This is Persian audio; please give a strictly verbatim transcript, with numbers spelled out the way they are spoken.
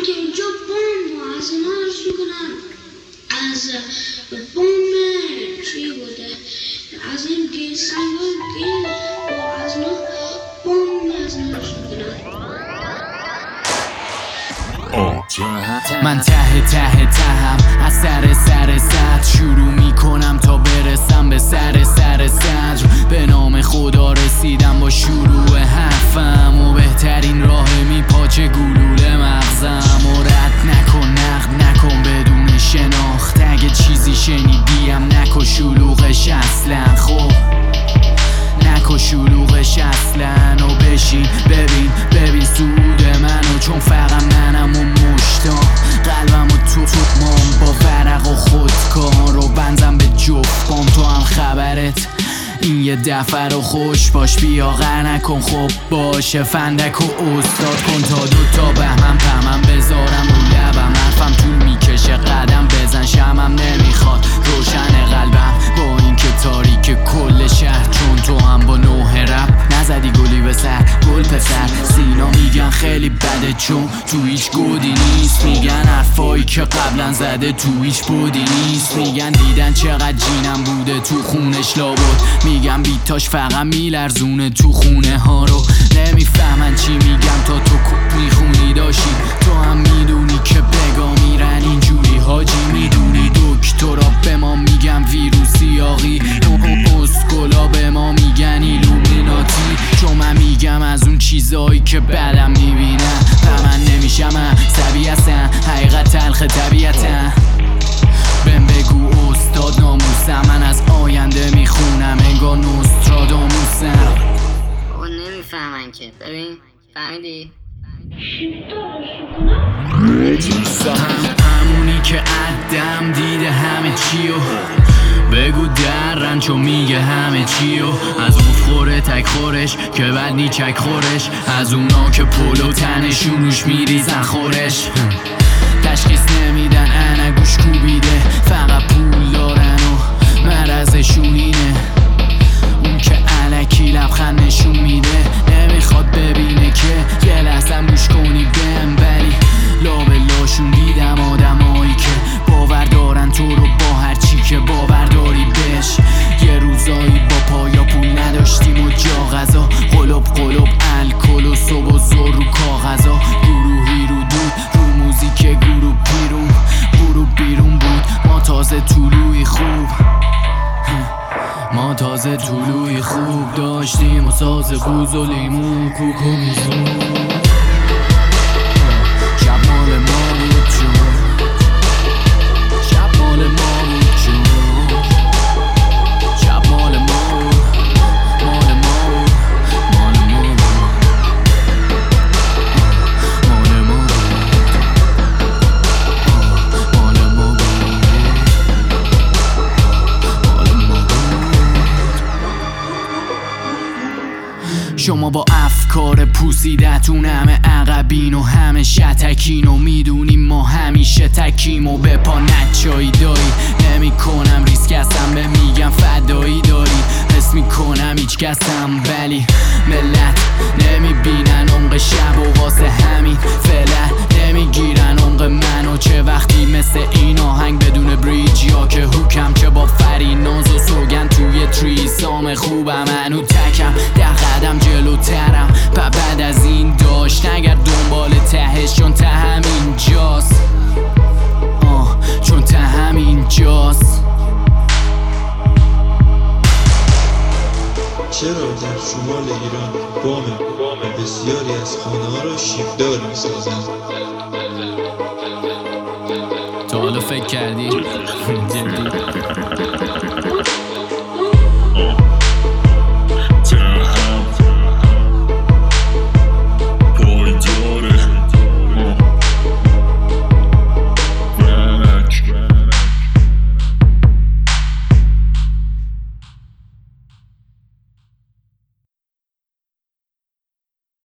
که اینجا بوم و از اینا عرض میکنن، از بوم چی بوده، از این گیل سنگ و گیل و از اینا بوم از اینا عرض میکنن. من ته ته تهم از سر سر سطر شروع میکنم تا برسم به سر سر صدر. به نام خدا رسیدم با شروع حرفم و بهترین راه میپاچه گلوله مغزم. و رد نکن نقد نکن بدون شناخت، اگه چیزی شنیدیم نکن شلوغش اصلا. خب نکن شلوغش اصلا و بشین ببین ببین سود منو، چون فقط منم و مشتاق قلبم و تو تو مام با ورق و خودکار رو بنزم به جفت بام. تو هم خبرت این یه دفعه رو خوش باش، بیا غر نکن خب باشه فندک و استاد کن تا دوتا بهمن پمن بذارم رو لبم. حرفم طول میکشه قدم بزن شمم نمیخواد روشن قلبم با این که تاریک کل شهر، چون تو هم با نوه رپ نزدی گلی به سر گل پسر. سینا میگن خیلی بده چون تو هیچ گودی نیست، میگن حرفایی که قبلا زده تو هیچ بودی نیست. میگن دیدن چقدر جینم بوده تو خونش لابد، میگم بیتاش فقط میلرزونه تو خونه ها رو. نمیفهمن چی میگم تا تو کپ میخونی داشتی، تو هم میدونی که بگا میرن اینجوری حاجی. میدونی دکترا به ما میگم ویروسی آقی، اسکولا به ما میگن ایلومیناتی، چون من میگم از اون چیزایی که بعدم میبینم و من نمیشم عصبی هستم. حقیقت تلخ طبیعتم بهم بگو استاد ناموسم، من از آینده میخونم انگار نوستراداموسم. بابا نمیفهمن که ببین فهمیدی؟ همونی که عدم دیده همه چیو بگو درن چون میگه همه چیو. از اون خوره تک خورش که بعد نیچک خورش، از اونا که پلو تنشون روش میریزن خورش. تشخیص نمیدن انا گوش کوبیده، فقط پول دارن و مرزشون اینه. اون که علکی لبخند نشون میده نمیخواد ببینه که یه لحظه گوش کنی بهم، ولی لابلاشون دیدم آدمایی که باور دارن تو رو با هر چی که باور داری بهش. یه روزایی با پایا پول نداشتیم و جا غذا، قلوب قلوب الکل و صبح و زور رو کاغذا. گروهی رو دود رو موزیک گروه بیرون گروه بیرون بود، ما تازه طلوعی خوب ما تازه طلوعی خوب داشتیم و ساز بوز و لیمون کوک و میزون. شب مال ما بود جون، شب مال ما بود جون، شب مال ما بود، مال ما بود، مال ما بود، مال ما بود، مال ما بود، مال ما بود. شما با افکار پوسیدتون همه عقبین و همه شتکین و میدونیم ما همیشه تکیم و به پا نچایی داری. نمی کنم ریسک هستم به میگم فدایی داری، حس میکنم هیچ کسم ولی ملت نمیبینن عمق شب و واسه همین فعلا نمیگیرن عمق منو. چه وقتی مثل این آهنگ بدون بریج یا که هوکم، چه با فریناز و سوگن توی تریسام خوبم هنو تکم ده قدم جلوترم و بعد از این داشت اگر دنبال تهش، چون ته همین جاست آه چون ته همین جاست. چرا در شمال ایران بام بسیاری از خانه ها را شیبدار می سازند؟